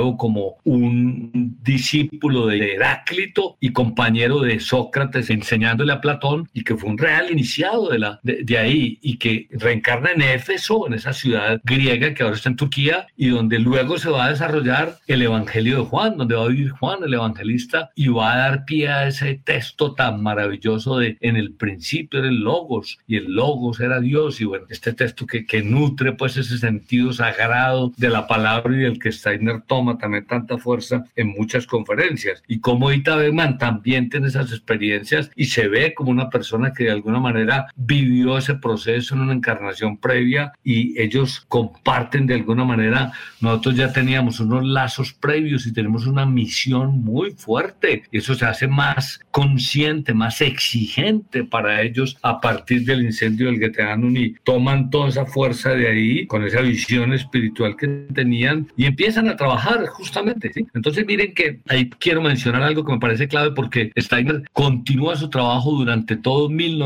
luego como un discípulo de Heráclito y compañero de Sócrates enseñándole a Platón, y que fue un real iniciado de ahí, y que reencarna en Éfeso, en esa ciudad griega que ahora está en Turquía, y donde luego se va a desarrollar el Evangelio de Juan, donde va a vivir Juan el evangelista y va a dar pie a ese texto tan maravilloso de en el principio era el Logos y el Logos era Dios. Y bueno, este texto que nutre pues ese sentido sagrado de la palabra y del que Steiner toma también tanta fuerza en muchas conferencias, y como Ita Beckman también tiene esas experiencias y se ve como una persona que de alguna manera vivió ese proceso en una encarnación previa, y ellos comparten de alguna manera. Nosotros ya teníamos unos lazos previos y tenemos una misión muy fuerte, y eso se hace más consciente, más exigente para ellos a partir del incendio del Goetheanum, y toman toda esa fuerza de ahí con esa visión espiritual que tenían y empiezan a trabajar justamente, ¿sí? Entonces miren que ahí quiero mencionar algo que me parece clave, porque Steiner continúa su trabajo durante todo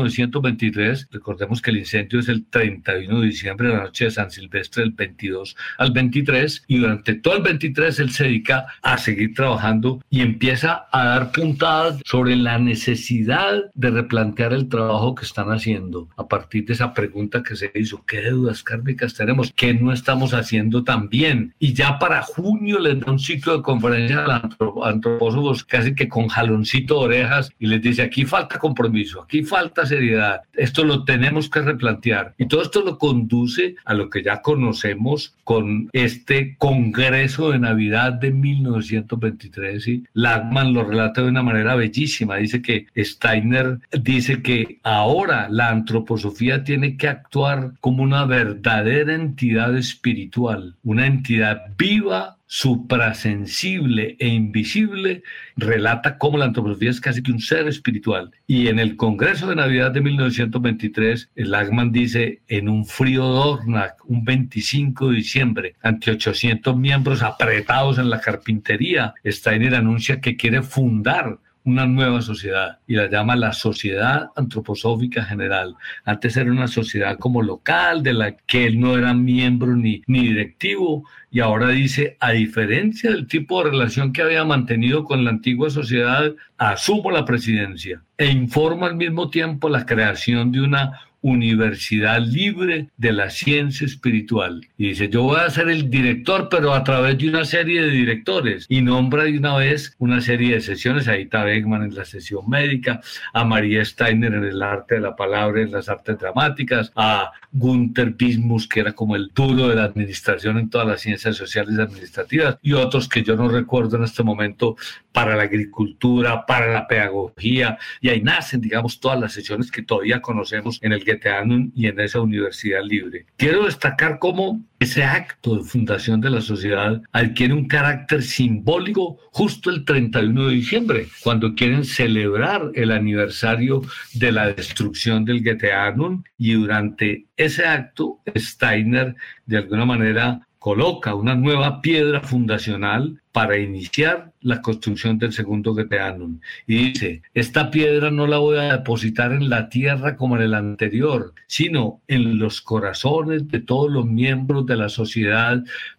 1923. Recordemos que el incendio es el 31 de diciembre, la noche de San Silvestre, del 22 al 23, y durante todo el 23 él se dedica a seguir trabajando y empieza a dar puntadas sobre la necesidad de replantear el trabajo que están haciendo a partir de esa pregunta que se hizo: ¿qué deudas kármicas tenemos? ¿Qué no estamos haciendo tan bien? Y ya para junio les da un ciclo de conferencias a los antropólogos casi que con jaloncito de orejas, y les dice: aquí falta compromiso, aquí falta seriedad, esto lo tenemos que replantear. Y todo esto lo conduce a lo que ya conocemos con este Congreso de Navidad de 1923, y Lachmann lo relata de una manera bellísima. Dice que Steiner dice que ahora la antroposofía tiene que actuar como una verdadera entidad espiritual, una entidad viva, suprasensible e invisible. Relata cómo la antroposofía es casi que un ser espiritual. Y en el Congreso de Navidad de 1923, Lachmann dice: en un frío Dornach, un 25 de diciembre, ante 800 miembros apretados en la carpintería, Steiner anuncia que quiere fundar una nueva sociedad, y la llama la Sociedad Antroposófica General. Antes era una sociedad como local, de la que él no era miembro ni directivo, y ahora dice: a diferencia del tipo de relación que había mantenido con la antigua sociedad, asumo la presidencia e informo al mismo tiempo la creación de una Universidad Libre de la Ciencia Espiritual. Y dice: yo voy a ser el director, pero a través de una serie de directores, y nombra de una vez una serie de sesiones: a Ita Beckman en la sesión médica, a María Steiner en el arte de la palabra, en las artes dramáticas, a Gunther Bismus, que era como el duro de la administración en todas las ciencias sociales y administrativas, y otros que yo no recuerdo en este momento, para la agricultura, para la pedagogía, y ahí nacen, digamos, todas las sesiones que todavía conocemos en el Goetheanum y en esa Universidad Libre. Quiero destacar cómo ese acto de fundación de la sociedad adquiere un carácter simbólico justo el 31 de diciembre, cuando quieren celebrar el aniversario de la destrucción del Goetheanum, y durante ese acto Steiner de alguna manera coloca una nueva piedra fundacional para iniciar la construcción del segundo Goetheanum. Y dice: esta piedra no la voy a depositar en la tierra como en el anterior, sino en los corazones de todos los miembros de la sociedad,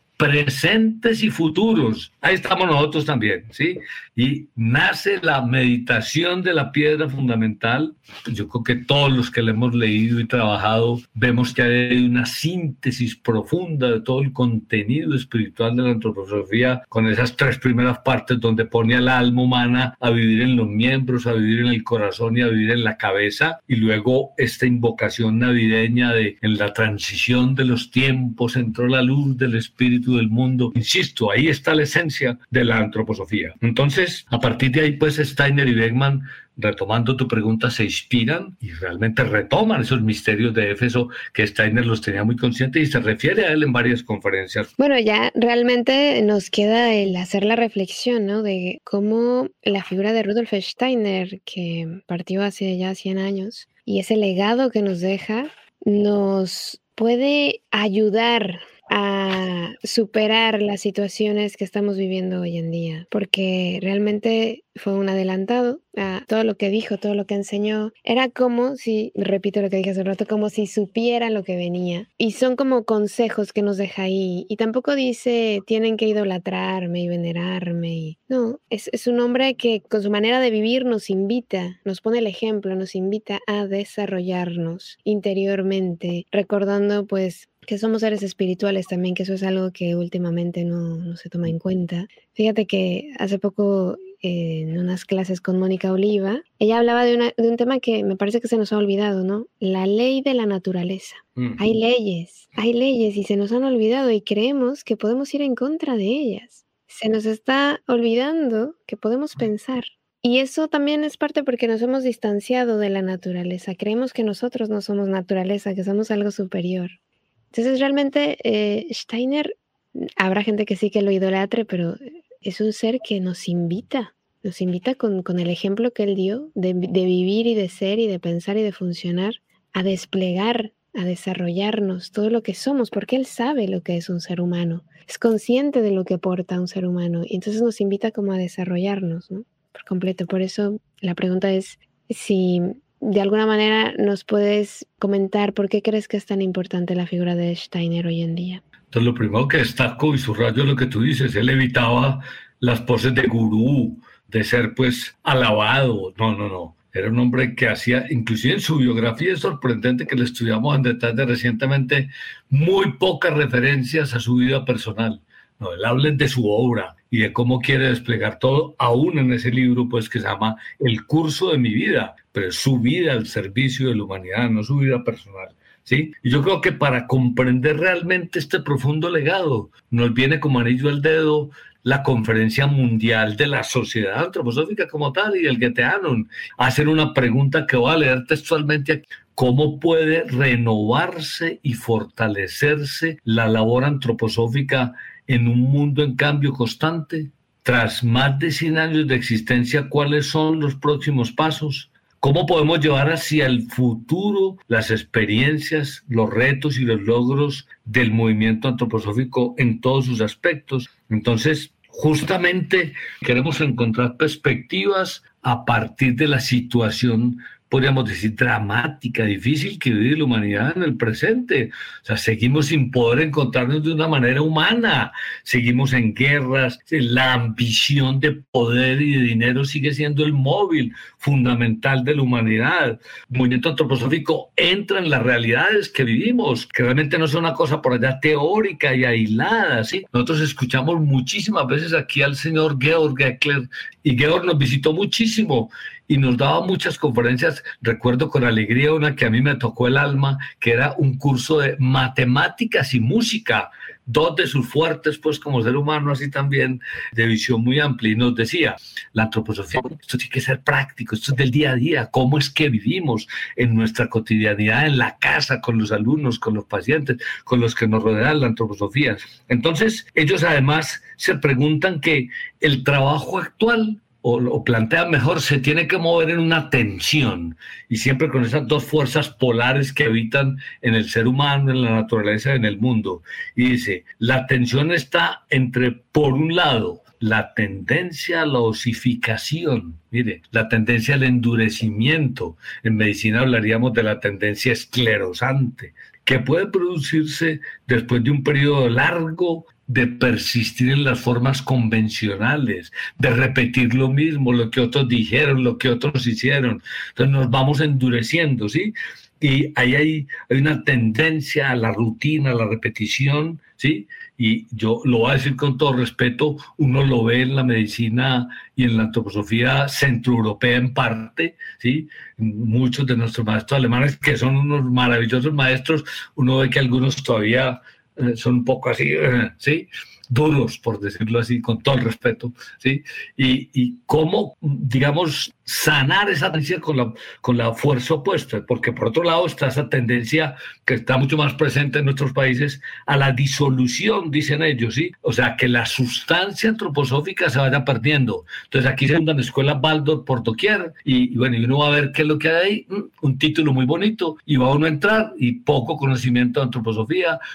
presentes y futuros. Ahí estamos nosotros también, ¿sí? Y nace la meditación de la piedra fundamental. Yo creo que todos los que la hemos leído y trabajado vemos que hay una síntesis profunda de todo el contenido espiritual de la antroposofía, con esas tres primeras partes donde pone al alma humana a vivir en los miembros, a vivir en el corazón y a vivir en la cabeza, y luego esta invocación navideña de en la transición de los tiempos entró la luz del espíritu del mundo. Insisto, ahí está la esencia de la antroposofía. Entonces, a partir de ahí, pues Steiner y Beckman, retomando tu pregunta, se inspiran y realmente retoman esos misterios de Éfeso que Steiner los tenía muy conscientes, y se refiere a él en varias conferencias. Bueno, ya realmente nos queda el hacer la reflexión, ¿no? De cómo la figura de Rudolf Steiner, que partió hace ya 100 años, y ese legado que nos deja, nos puede ayudar a superar las situaciones que estamos viviendo hoy en día, porque realmente fue un adelantado a todo lo que dijo, todo lo que enseñó. Era como si, repito lo que dije hace un rato, como si supiera lo que venía. Y son como consejos que nos deja ahí. Y tampoco dice, tienen que idolatrarme y venerarme. No, es un hombre que con su manera de vivir nos invita, nos pone el ejemplo, nos invita a desarrollarnos interiormente, recordando pues que somos seres espirituales también, que eso es algo que últimamente no se toma en cuenta. Fíjate que hace poco en unas clases con Mónica Oliva, ella hablaba de un tema que me parece que se nos ha olvidado, ¿no? La ley de la naturaleza. Hay leyes y se nos han olvidado y creemos que podemos ir en contra de ellas. Se nos está olvidando que podemos pensar. Y eso también es parte porque nos hemos distanciado de la naturaleza. Creemos que nosotros no somos naturaleza, que somos algo superior. Entonces realmente Steiner, habrá gente que sí que lo idolatre, pero es un ser que nos invita con el ejemplo que él dio de vivir y de ser y de pensar y de funcionar, a desplegar, a desarrollarnos todo lo que somos, porque él sabe lo que es un ser humano, es consciente de lo que aporta un ser humano y entonces nos invita como a desarrollarnos, ¿no? Por completo. Por eso la pregunta es si de alguna manera nos puedes comentar por qué crees que es tan importante la figura de Steiner hoy en día. Entonces, lo primero que destaco y subrayo lo que tú dices, él evitaba las poses de gurú, de ser pues alabado. No. Era un hombre que hacía, inclusive en su biografía es sorprendente que le estudiamos en detalle recientemente, muy pocas referencias a su vida personal. No, él habla de su obra y de cómo quiere desplegar todo, aún en ese libro pues que se llama El curso de mi vida, pero es su vida al servicio de la humanidad, no su vida personal. ¿Sí? Y yo creo que para comprender realmente este profundo legado, nos viene como anillo al dedo la Conferencia Mundial de la Sociedad Antroposófica como tal y el Goetheanum. Hacer una pregunta que voy a leer textualmente aquí. ¿Cómo puede renovarse y fortalecerse la labor antroposófica en un mundo en cambio constante? Tras más de 100 años de existencia, ¿cuáles son los próximos pasos? ¿Cómo podemos llevar hacia el futuro las experiencias, los retos y los logros del movimiento antroposófico en todos sus aspectos? Entonces, justamente queremos encontrar perspectivas a partir de la situación, podríamos decir, dramática, difícil que vive la humanidad en el presente. O sea, seguimos sin poder encontrarnos de una manera humana, seguimos en guerras, la ambición de poder y de dinero sigue siendo el móvil fundamental de la humanidad. El movimiento antroposófico entra en las realidades que vivimos, que realmente no son una cosa por allá teórica y aislada, ¿sí? Nosotros escuchamos muchísimas veces aquí al señor Georg Eckler, y Georg nos visitó muchísimo y nos daba muchas conferencias. Recuerdo con alegría una que a mí me tocó el alma, que era un curso de matemáticas y música, dos de sus fuertes, pues como ser humano, así también de visión muy amplia, y nos decía, la antroposofía, esto tiene que ser práctico, esto es del día a día, cómo es que vivimos en nuestra cotidianidad, en la casa, con los alumnos, con los pacientes, con los que nos rodean la antroposofía. Entonces, ellos además se preguntan que el trabajo actual, o plantea mejor, se tiene que mover en una tensión, y siempre con esas dos fuerzas polares que habitan en el ser humano, en la naturaleza, en el mundo. Y dice, la tensión está entre, por un lado, la tendencia a la osificación, mire, la tendencia al endurecimiento. En medicina hablaríamos de la tendencia esclerosante, que puede producirse después de un periodo largo de persistir en las formas convencionales, de repetir lo mismo, lo que otros dijeron, lo que otros hicieron. Entonces nos vamos endureciendo, ¿sí? Y ahí hay una tendencia a la rutina, a la repetición, ¿sí? Y yo lo voy a decir con todo respeto, uno lo ve en la medicina y en la antroposofía centroeuropea en parte, ¿sí? Muchos de nuestros maestros alemanes, que son unos maravillosos maestros, uno ve que algunos todavía son un poco así, ¿sí? Duros, por decirlo así, con todo el respeto, ¿sí? Y cómo, digamos, sanar esa tendencia con la fuerza opuesta, porque por otro lado está esa tendencia que está mucho más presente en nuestros países a la disolución, dicen ellos, ¿sí? O sea, que la sustancia antroposófica se vaya perdiendo. Entonces aquí se fundan escuelas Waldorf por doquier y bueno, y uno va a ver qué es lo que hay ahí, un título muy bonito, y va uno a entrar y poco conocimiento de antroposofía, no se ha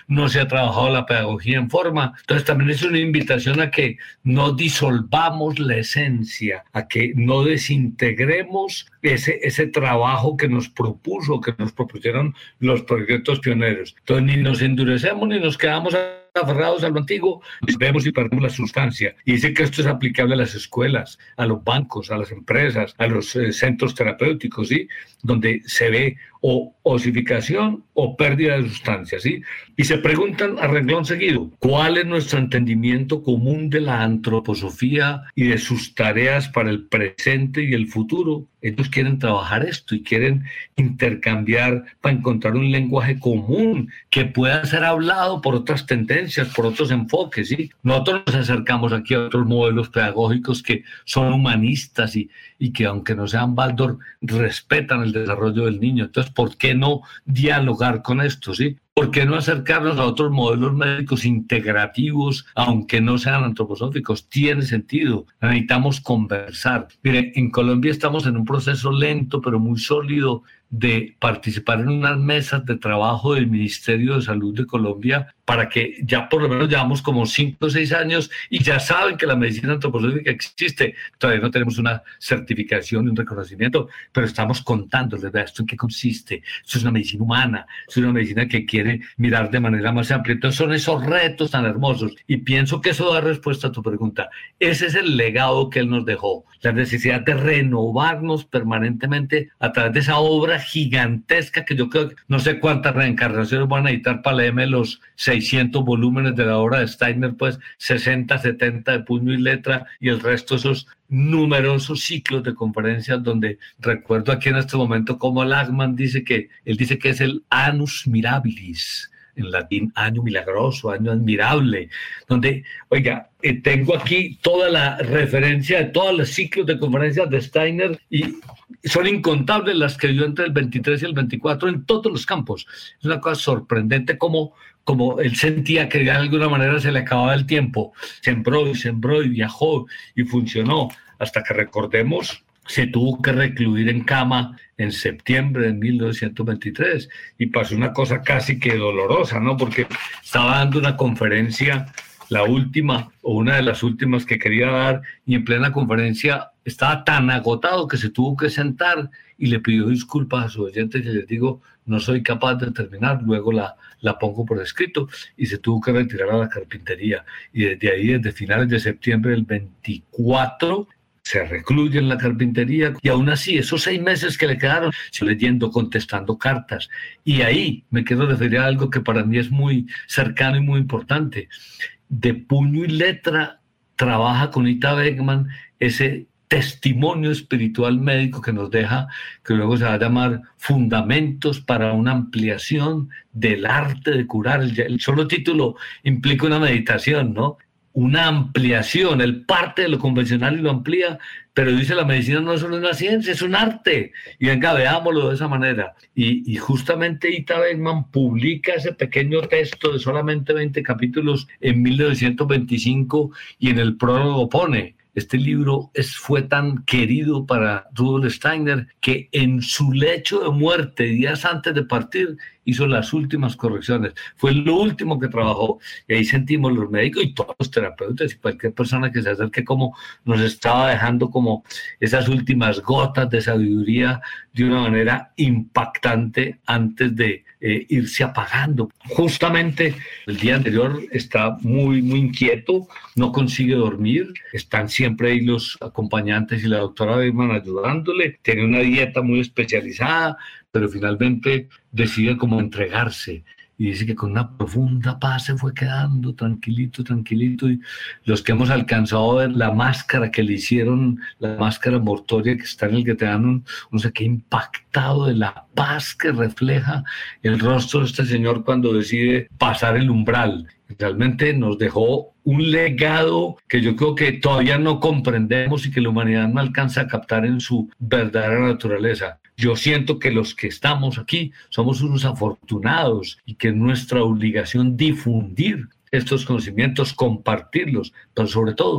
trabajado la pedagogía en forma. Entonces también es una invitación a que no disolvamos la esencia, a que no desintegremos ese trabajo que nos propusieron los proyectos pioneros. Entonces ni nos endurecemos ni nos quedamos aferrados a lo antiguo, vemos y perdemos la sustancia. Y dice que esto es aplicable a las escuelas, a los bancos, a las empresas, a los centros terapéuticos, ¿sí? Donde se ve o osificación o pérdida de sustancia, ¿sí? Y se preguntan a renglón seguido, ¿cuál es nuestro entendimiento común de la antroposofía y de sus tareas para el presente y el futuro? Ellos quieren trabajar esto y quieren intercambiar para encontrar un lenguaje común que pueda ser hablado por otras tendencias, por otros enfoques, ¿sí? Nosotros nos acercamos aquí a otros modelos pedagógicos que son humanistas y que, aunque no sean Waldorf, respetan el desarrollo del niño. Entonces, ¿por qué no dialogar con esto, sí? ¿Por qué no acercarnos a otros modelos médicos integrativos, aunque no sean antroposóficos? Tiene sentido. Necesitamos conversar. Miren, en Colombia estamos en un proceso lento, pero muy sólido, de participar en unas mesas de trabajo del Ministerio de Salud de Colombia para que ya por lo menos llevamos como 5 o 6 años y ya saben que la medicina antroposófica existe. Todavía no tenemos una certificación y un reconocimiento, pero estamos contándoles, ¿verdad? ¿Esto en qué consiste? Esto es una medicina humana, es una medicina que quiere mirar de manera más amplia. Entonces son esos retos tan hermosos y pienso que eso da respuesta a tu pregunta. Ese es el legado que él nos dejó, la necesidad de renovarnos permanentemente a través de esa obra gigantesca que yo creo que no sé cuántas reencarnaciones van a editar para leerme los 600 volúmenes de la obra de Steiner, pues 60, 70 de puño y letra y el resto esos numerosos ciclos de conferencias donde recuerdo aquí en este momento como Lachmann dice que es el annus mirabilis, en latín año milagroso, año admirable, donde, oiga, tengo aquí toda la referencia de todos los ciclos de conferencias de Steiner y son incontables las que dio entre el 23 y el 24 en todos los campos. Es una cosa sorprendente como él sentía que de alguna manera se le acababa el tiempo. Sembró y viajó y funcionó hasta que, recordemos, se tuvo que recluir en cama en septiembre de 1923 y pasó una cosa casi que dolorosa, ¿no? Porque estaba dando una conferencia, la última o una de las últimas que quería dar, y en plena conferencia estaba tan agotado que se tuvo que sentar y le pidió disculpas a sus oyentes y les digo, no soy capaz de terminar, luego la pongo por escrito, y se tuvo que retirar a la carpintería. Y desde ahí, desde finales de septiembre del 24, se recluye en la carpintería y aún así esos 6 meses que le quedaron, leyendo, contestando cartas. Y ahí me quiero referir a algo que para mí es muy cercano y muy importante. De puño y letra trabaja con Ita Beckman ese testimonio espiritual médico que nos deja, que luego se va a llamar Fundamentos para una ampliación del arte de curar. El solo título implica una meditación, ¿no? Una ampliación, él parte de lo convencional y lo amplía, pero dice la medicina no es solo una ciencia, es un arte, y venga, veámoslo de esa manera. Y justamente Ita Beckman publica ese pequeño texto de solamente 20 capítulos en 1925 y en el prólogo pone: este libro fue tan querido para Rudolf Steiner que en su lecho de muerte, días antes de partir, hizo las últimas correcciones. Fue lo último que trabajó. Y ahí sentimos los médicos y todos los terapeutas y cualquier persona que se acerque como nos estaba dejando como esas últimas gotas de sabiduría de una manera impactante antes de irse apagando. Justamente el día anterior está muy, muy inquieto, no consigue dormir, están siempre ahí los acompañantes y la doctora Beckman ayudándole, tiene una dieta muy especializada, pero finalmente decide como entregarse y dice que con una profunda paz se fue quedando tranquilito, y los que hemos alcanzado a ver la máscara que le hicieron, la máscara mortuoria que está en el Getaano, uno se queda impactado de la paz que refleja el rostro de este señor cuando decide pasar el umbral. Realmente nos dejó un legado que yo creo que todavía no comprendemos y que la humanidad no alcanza a captar en su verdadera naturaleza. Yo siento que los que estamos aquí somos unos afortunados y que es nuestra obligación difundir estos conocimientos, compartirlos, pero sobre todo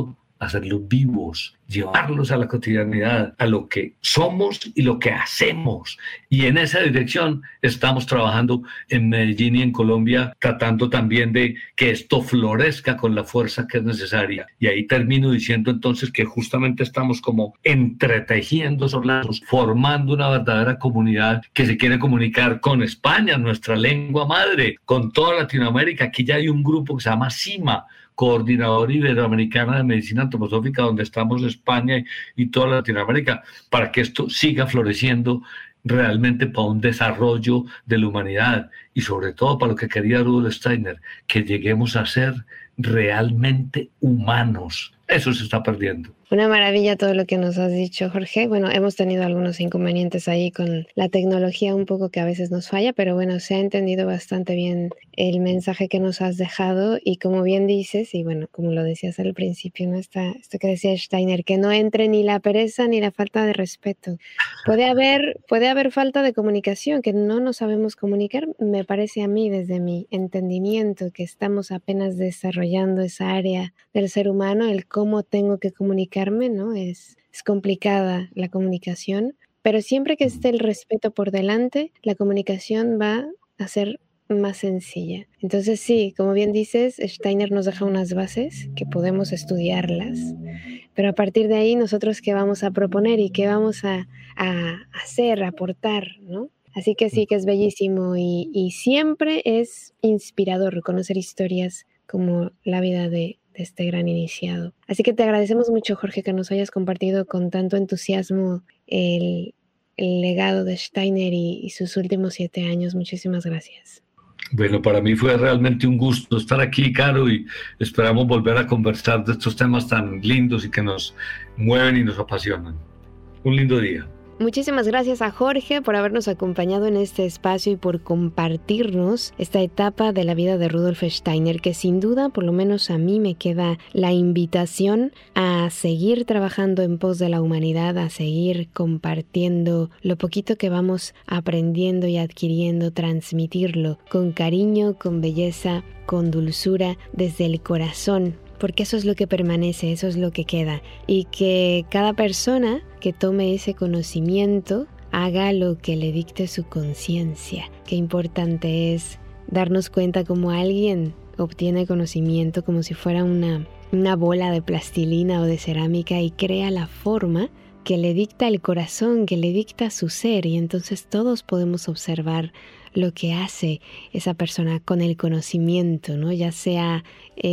hacerlos vivos, llevarlos a la cotidianidad, a lo que somos y lo que hacemos. Y en esa dirección estamos trabajando en Medellín y en Colombia, tratando también de que esto florezca con la fuerza que es necesaria. Y ahí termino diciendo entonces que justamente estamos como entretejiendo esos lazos, formando una verdadera comunidad que se quiere comunicar con España, nuestra lengua madre, con toda Latinoamérica. Aquí ya hay un grupo que se llama CIMA, Coordinadora Iberoamericana de Medicina Antroposófica, donde estamos España y toda Latinoamérica, para que esto siga floreciendo realmente para un desarrollo de la humanidad y sobre todo para lo que quería Rudolf Steiner, que lleguemos a ser realmente humanos. Eso se está perdiendo. Una maravilla todo lo que nos has dicho, Jorge. Bueno, hemos tenido algunos inconvenientes ahí con la tecnología un poco que a veces nos falla, pero bueno, se ha entendido bastante bien el mensaje que nos has dejado y como bien dices, y bueno, como lo decías al principio, ¿no? Esto que decía Steiner, que no entre ni la pereza ni la falta de respeto. Puede haber falta de comunicación, que no nos sabemos comunicar. Me parece a mí, desde mi entendimiento, que estamos apenas desarrollando esa área del ser humano, el cómo tengo que comunicarme, ¿no? Es complicada la comunicación, pero siempre que esté el respeto por delante, la comunicación va a ser más sencilla. Entonces sí, como bien dices, Steiner nos deja unas bases que podemos estudiarlas, pero a partir de ahí nosotros qué vamos a proponer y qué vamos a hacer, a aportar, ¿no? Así que sí que es bellísimo y siempre es inspirador conocer historias como la vida de este gran iniciado. Así que te agradecemos mucho, Jorge, que nos hayas compartido con tanto entusiasmo el legado de Steiner y sus últimos 7 años. Muchísimas gracias. Bueno, para mí fue realmente un gusto estar aquí, Caro, y esperamos volver a conversar de estos temas tan lindos y que nos mueven y nos apasionan. Un lindo día. Muchísimas gracias a Jorge por habernos acompañado en este espacio y por compartirnos esta etapa de la vida de Rudolf Steiner, que sin duda, por lo menos a mí, me queda la invitación a seguir trabajando en pos de la humanidad, a seguir compartiendo lo poquito que vamos aprendiendo y adquiriendo, transmitirlo con cariño, con belleza, con dulzura, desde el corazón. Porque eso es lo que permanece, eso es lo que queda. Y que cada persona que tome ese conocimiento haga lo que le dicte su conciencia. Qué importante es darnos cuenta cómo alguien obtiene conocimiento como si fuera una bola de plastilina o de cerámica y crea la forma que le dicta el corazón, que le dicta su ser. Y entonces todos podemos observar lo que hace esa persona con el conocimiento, ¿no? Ya sea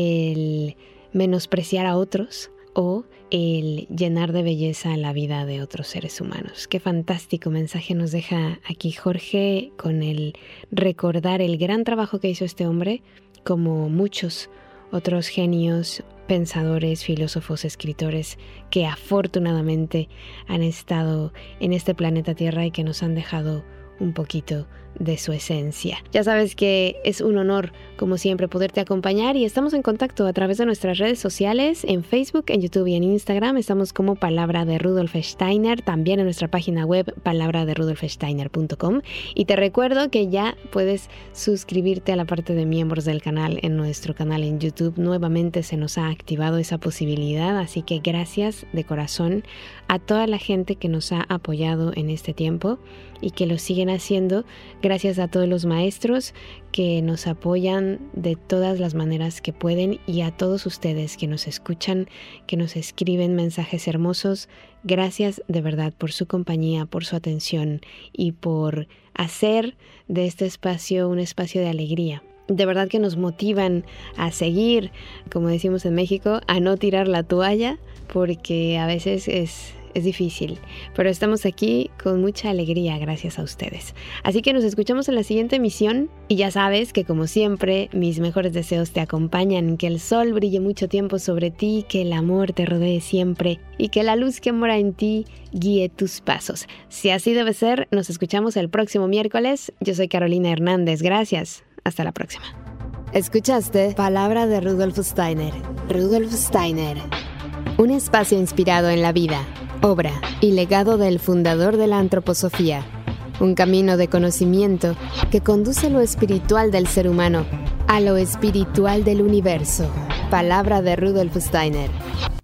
el menospreciar a otros o el llenar de belleza la vida de otros seres humanos. Qué fantástico mensaje nos deja aquí Jorge con el recordar el gran trabajo que hizo este hombre, como muchos otros genios, pensadores, filósofos, escritores que afortunadamente han estado en este planeta Tierra y que nos han dejado un poquito de su esencia. Ya sabes que es un honor, como siempre, poderte acompañar y estamos en contacto a través de nuestras redes sociales, en Facebook, en YouTube y en Instagram. Estamos como Palabra de Rudolf Steiner, también en nuestra página web palabraderudolfsteiner.com, y te recuerdo que ya puedes suscribirte a la parte de miembros del canal en nuestro canal en YouTube. Nuevamente se nos ha activado esa posibilidad, así que gracias de corazón a toda la gente que nos ha apoyado en este tiempo y que lo siguen haciendo. Gracias a todos los maestros que nos apoyan de todas las maneras que pueden y a todos ustedes que nos escuchan, que nos escriben mensajes hermosos. Gracias de verdad por su compañía, por su atención y por hacer de este espacio un espacio de alegría. De verdad que nos motivan a seguir, como decimos en México, a no tirar la toalla, porque a veces es difícil, pero estamos aquí con mucha alegría gracias a ustedes. Así que nos escuchamos en la siguiente emisión y ya sabes que, como siempre, mis mejores deseos te acompañan, que el sol brille mucho tiempo sobre ti, que el amor te rodee siempre y que la luz que mora en ti guíe tus pasos. Si así debe ser, nos escuchamos el próximo miércoles. Yo soy Carolina Hernández. Gracias. Hasta la próxima. Escuchaste Palabra de Rudolf Steiner. Rudolf Steiner. Un espacio inspirado en la vida, obra y legado del fundador de la antroposofía. Un camino de conocimiento que conduce lo espiritual del ser humano a lo espiritual del universo. Palabra de Rudolf Steiner.